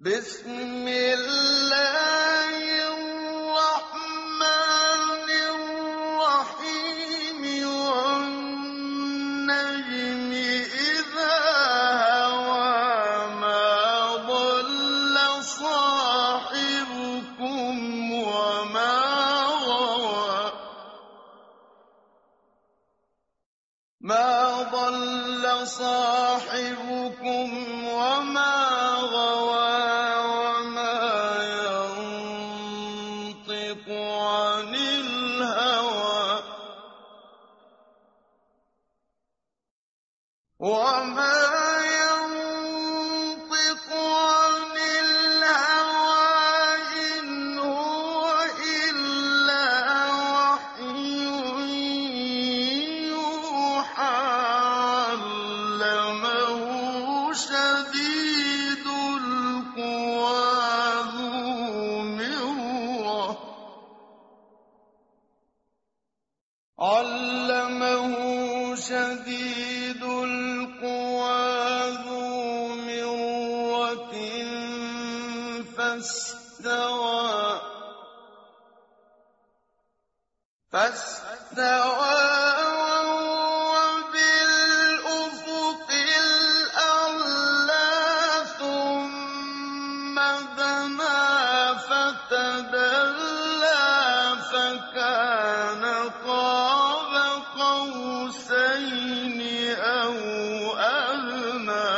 بسم الله الرحمن الرحيم والنجم إذا هوى ما ضل صاحبكم وما غوى وما ينطق عن الهوى إن هو إلا وحي يوحى علمه شديد القوى ذو مرة فاستوى وهو بالأفق الأعلى ثم دنا فتدلى فكان قاب قوسين أو أدنى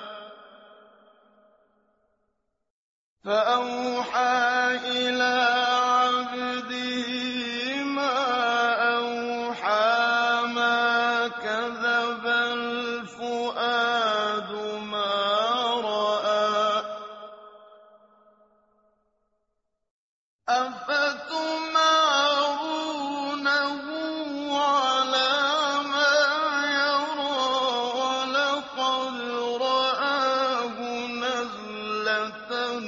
فأوحى إلى عبده ما أوحى ما كذب الفؤاد ما رأى أفتمارونه على ما يرى ولقد رآه نزلة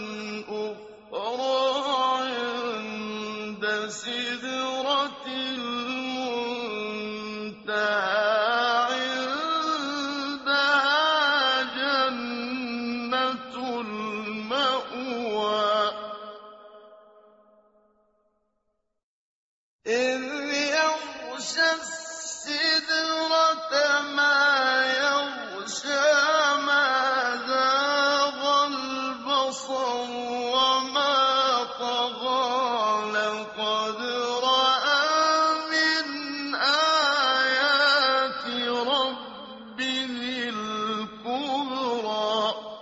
أخرى عند سدرة المنتهى عندها جنة المأوى إذ يغشى السدرة ما يغشى ما زاغ البصر وما طغى لقد رأى من آيات ربه الكبرى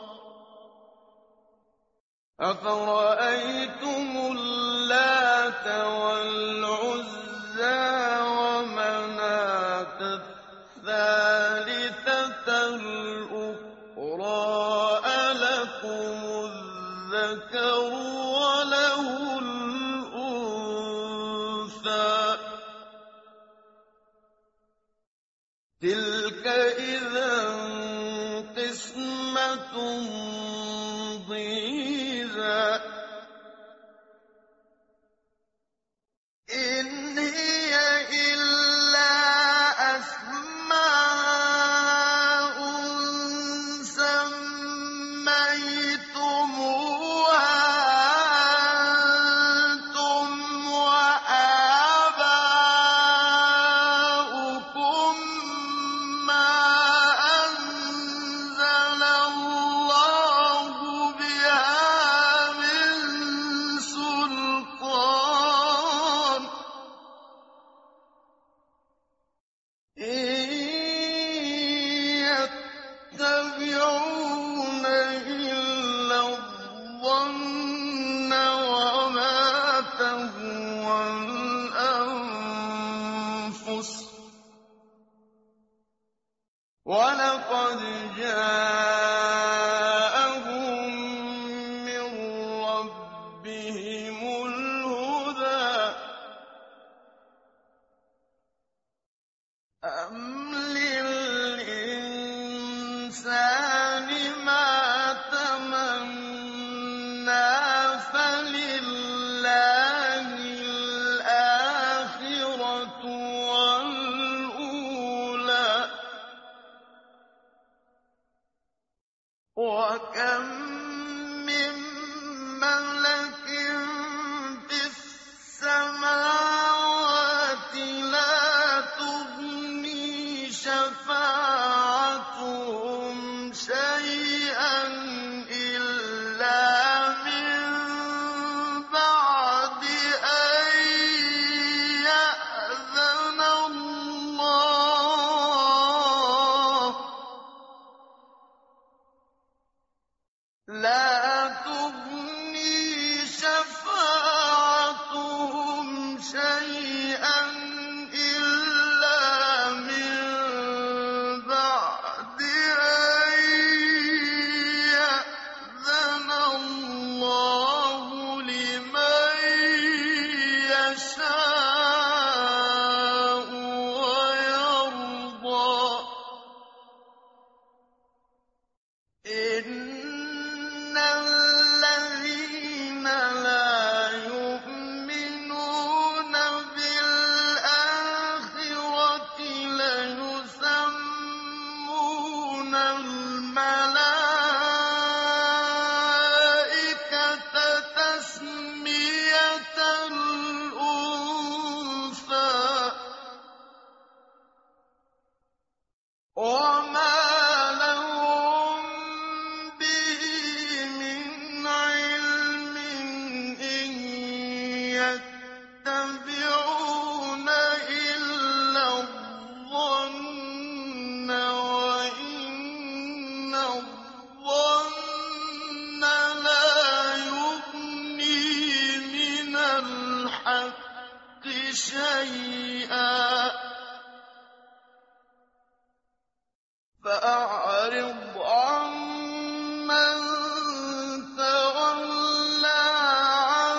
أفرأيتم اللات والعزى ومناة الثالثة الأخرى ألكم الذكر وله الأنثى تلك إذا قسمة ضيزى إن هي إلا أسماء سميتموها أنتم وآباؤكم ما أنزل الله لا تغني شفاعتهم شيئا إلا من بعد أن يأذن الله لمن يشاء ويرضى. إن الذين لا يؤمنون بالآخرة ليسمون الملائكة تسمية الأنثى وما لهم به من علم إن يتبعون إلا الظن وإن الظن لا يغني من الحق شيئا. فأعرض عمن تولى عن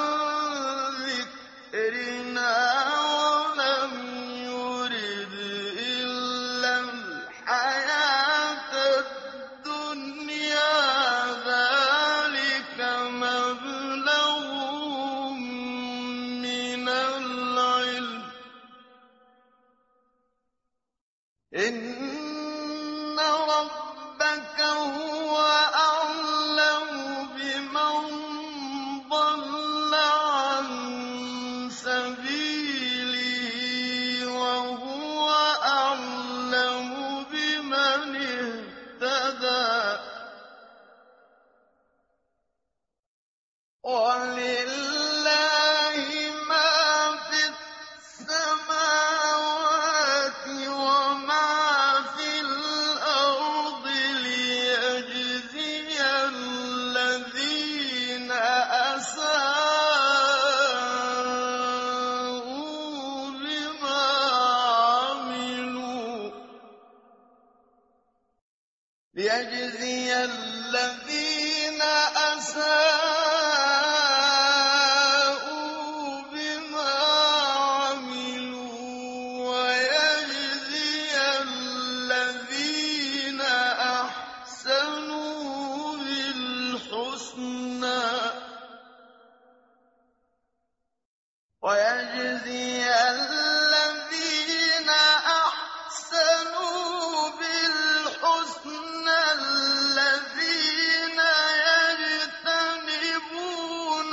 ذكرنا ولم يرد إلا الحياة الدنيا ذلك مبلغهم من العلم. إن ربك هو أعلم بمن ضل عن سبيله وهو أعلم بمن اهتدى. ولله ما في السماوات وما في الأرض ليجزي الذين أساءوا بما عملوا ويجزي الذين أحسنوا بالحسنى. الذين يجتنبون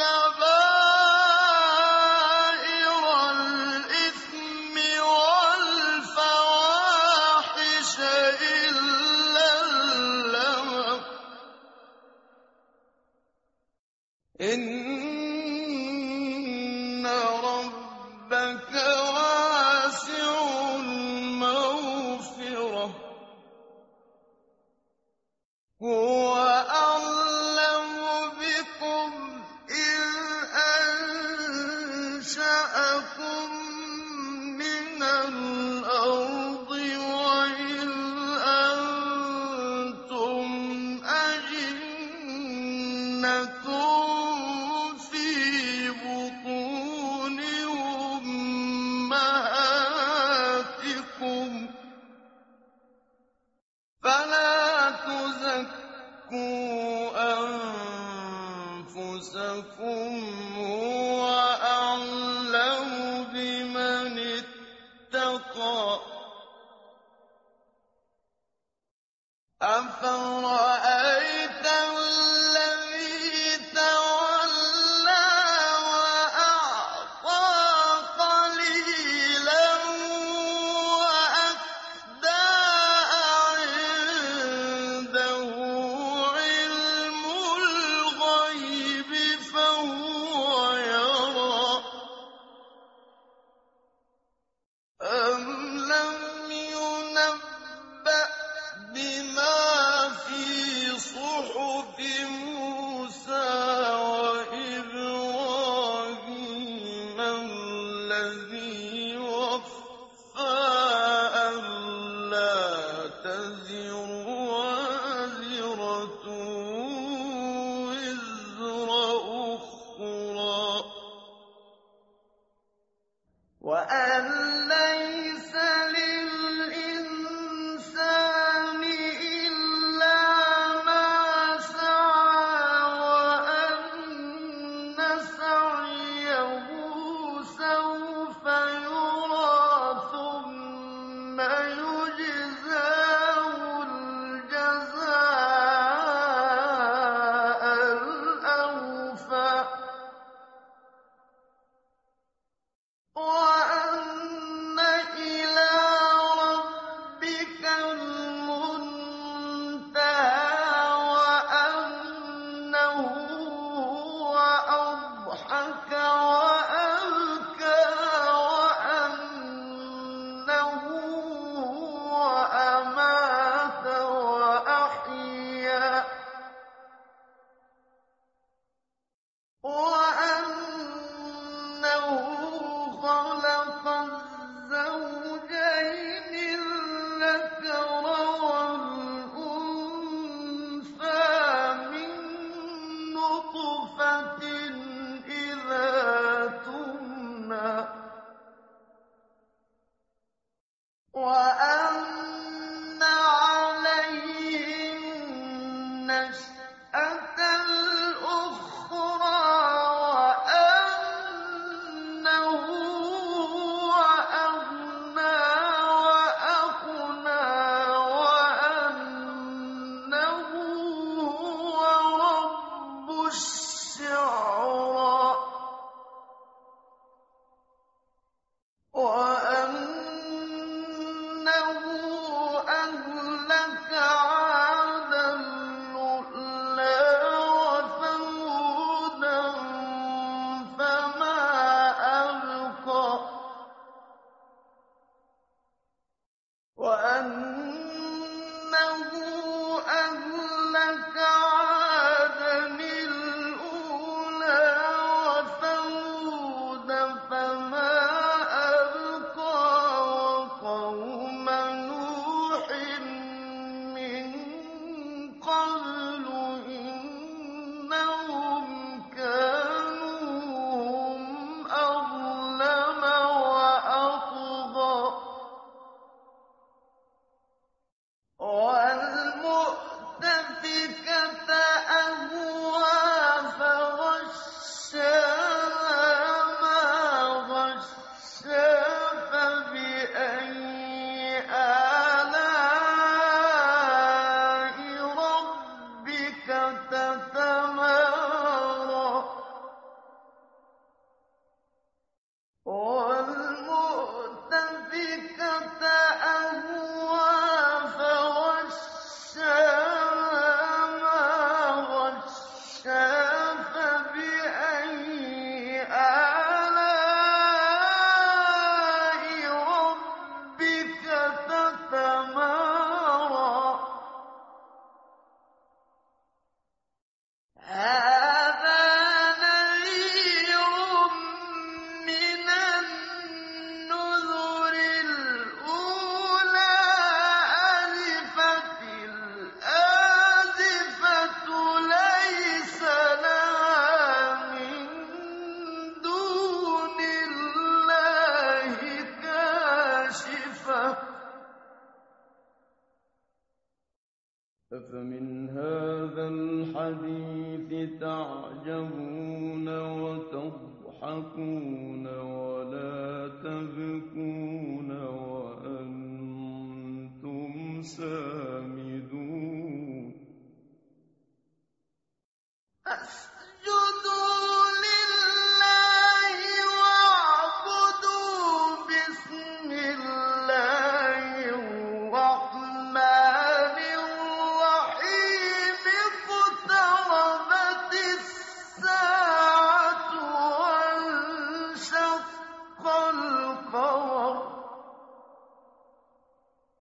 كبائر الإثم والفواحش إلا اللمم. إن ربك واسع المغفرة. هو أعلم بكم إذ أنشأكم من الأرض وإذ أنتم أجنة في بطون أمهاتكم فلا تزكوا أنفسكم هو أعلم بمن اتقى. أفرأيت الذي تولى وأعطى قليلا وأكدى عنده علم الغيب فهو مَّرْفُوفَةٍ إِذَا تُمْنَىٰ وَأَنَّ عَلَيْهِ النَّشْأَةَ الْأُخْرَىٰ وَأَنَّهُ هُوَ أَغْنَىٰ وَأَقْنَىٰ وَأَنَّهُ هُوَ رَبُّ الشِّعْرَىٰ وَأَنَّهُ أَهْلَكَ عَادًا الْأُولَىٰ وَثَمُودَ فَمَا أَبْقَىٰ وَأَنَّهُ أَهْلَكَ عَادًا الْأُولَىٰ وَثَمُودَ فَمَا أَبْقَىٰ وَقَوْمَ نُوحٍ مِّن قَبْلُ ۖ إِنَّهُمْ كَانُوا هُمْ أَظْلَمَ وَأَطْغَىٰ وَالْمُؤْتَفِكَةَ أَهْوَىٰ فَغَشَّاهَا مَا غَشَّىٰ فَبِأَيِّ آلَاءِ رَبِّكَ تَتَمَارَىٰ وَالْمُؤْتَفِكَةَ أَهْوَىٰ فَغَشَّاهَا مَا غَشَّىٰ فَبِأَيِّ آلَاءِ رَبِّكَ تَتَمَارَىٰ هَٰذَا نَذِيرٌ مِّنَ النُّذُرِ الْأُولَىٰ أَزِفَتِ الْآزِفَةُ لَيْسَ لَهَا مِن دُونِ اللَّهِ كَاشِفَةٌ أَفَمِنْ هَٰذَا الْحَدِيثِ تَعْجَبُونَ وَتَضْحَكُونَ وَلَا تَبْكُونَ وَأَنتُمْ سَامِدُونَ